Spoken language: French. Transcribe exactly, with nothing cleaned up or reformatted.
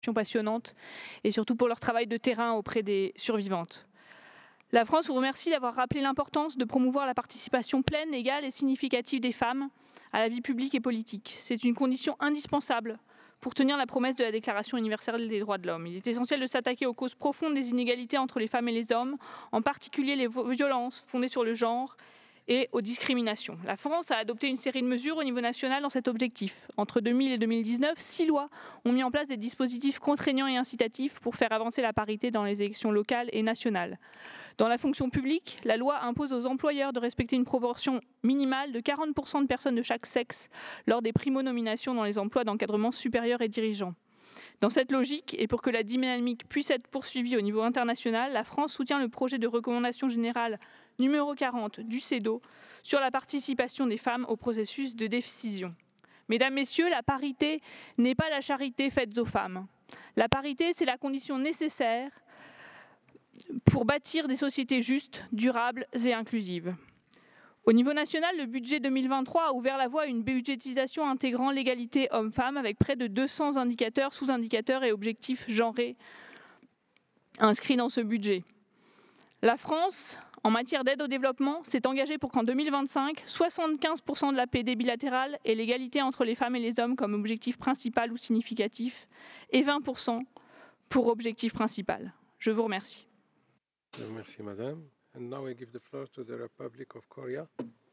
passionnantes et surtout pour leur travail de terrain auprès des survivantes. La France vous remercie d'avoir rappelé l'importance de promouvoir la participation pleine, égale et significative des femmes à la vie publique et politique. C'est une condition indispensable pour tenir la promesse de la Déclaration universelle des droits de l'homme. Il est essentiel de s'attaquer aux causes profondes des inégalités entre les femmes et les hommes, en particulier les violences fondées sur le genre et aux discriminations. La France a adopté une série de mesures au niveau national dans cet objectif. Entre deux mille et deux mille dix-neuf, six lois ont mis en place des dispositifs contraignants et incitatifs pour faire avancer la parité dans les élections locales et nationales. Dans la fonction publique, la loi impose aux employeurs de respecter une proportion minimale de quarante pour cent de personnes de chaque sexe lors des primo-nominations dans les emplois d'encadrement supérieur et dirigeant. Dans cette logique, et pour que la dynamique puisse être poursuivie au niveau international, la France soutient le projet de recommandation générale numéro quarante du CEDAW sur la participation des femmes au processus de décision. Mesdames, Messieurs, la parité n'est pas la charité faite aux femmes. La parité, c'est la condition nécessaire pour bâtir des sociétés justes, durables et inclusives. Au niveau national, le budget deux mille vingt-trois a ouvert la voie à une budgétisation intégrant l'égalité hommes-femmes avec près de deux cents indicateurs, sous-indicateurs et objectifs genrés inscrits dans ce budget. La France, en matière d'aide au développement, s'est engagée pour qu'en deux mille vingt-cinq, soixante-quinze pour cent de l'A P D bilatérale ait l'égalité entre les femmes et les hommes comme objectif principal ou significatif et vingt pour cent pour objectif principal. Je vous remercie. Merci, Madame. And now I give the floor to the Republic of Korea.